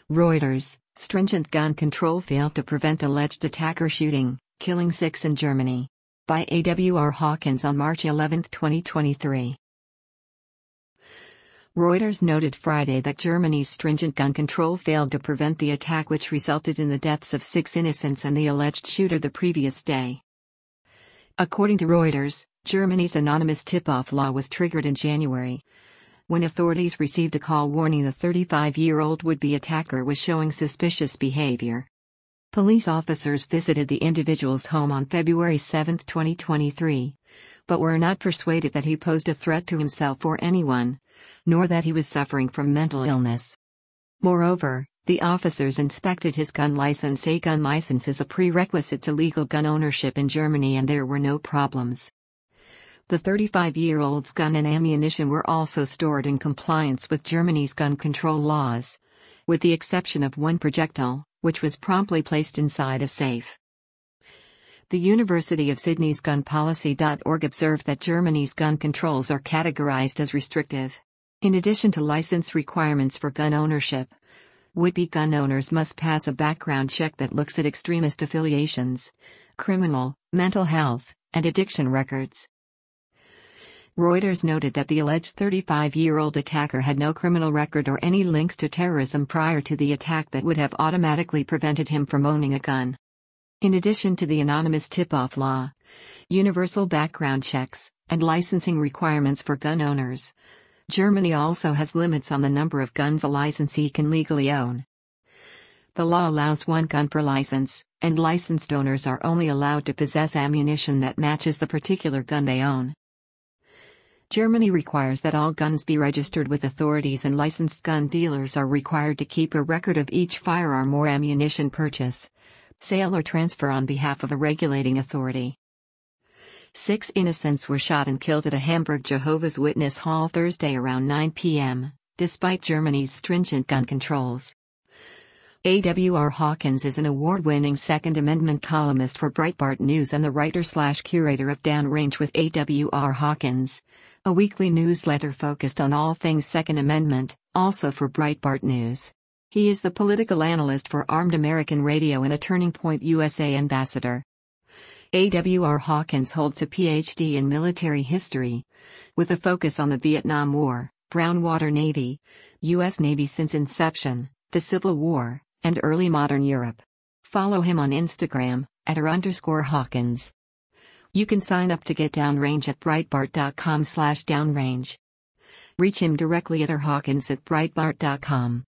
Reuters, stringent gun control failed to prevent alleged attacker shooting, killing 6 in Germany. By AWR Hawkins on March 11, 2023. Reuters noted Friday that Germany's stringent gun control failed to prevent the attack which resulted in the deaths of 6 innocents and the alleged shooter the previous day. According to Reuters, Germany's anonymous tip-off law was triggered in January, when authorities received a call warning the 35-year-old would-be attacker was showing suspicious behavior. Police officers visited the individual's home on February 7, 2023, but were not persuaded that he posed a threat to himself or anyone, nor that he was suffering from mental illness. Moreover, the officers inspected his gun license. A gun license is a prerequisite to legal gun ownership in Germany, and there were no problems. The 35-year-old's gun and ammunition were also stored in compliance with Germany's gun control laws, with the exception of one projectile, which was promptly placed inside a safe. The University of Sydney's gunpolicy.org observed that Germany's gun controls are categorized as restrictive. In addition to license requirements for gun ownership, would-be gun owners must pass a background check that looks at extremist affiliations, criminal, mental health, and addiction records. Reuters noted that the alleged 35-year-old attacker had no criminal record or any links to terrorism prior to the attack that would have automatically prevented him from owning a gun. In addition to the anonymous tip-off law, universal background checks, and licensing requirements for gun owners, Germany also has limits on the number of guns a licensee can legally own. The law allows 1 gun per license, and licensed owners are only allowed to possess ammunition that matches the particular gun they own. Germany requires that all guns be registered with authorities, and licensed gun dealers are required to keep a record of each firearm or ammunition purchase, sale or transfer on behalf of a regulating authority. 6 innocents were shot and killed at a Hamburg Jehovah's Witness hall Thursday around 9 p.m., despite Germany's stringent gun controls. AWR Hawkins is an award-winning Second Amendment columnist for Breitbart News and the writer/curator of Downrange with AWR Hawkins, a weekly newsletter focused on all things Second Amendment, also for Breitbart News. He is the political analyst for Armed American Radio and a Turning Point USA ambassador. AWR Hawkins holds a Ph.D. in military history, with a focus on the Vietnam War, Brown Water Navy, U.S. Navy since inception, the Civil War, and early modern Europe. Follow him on Instagram, @r_Hawkins. You can sign up to get Downrange at Breitbart.com/downrange. Reach him directly at rhawkins@breitbart.com.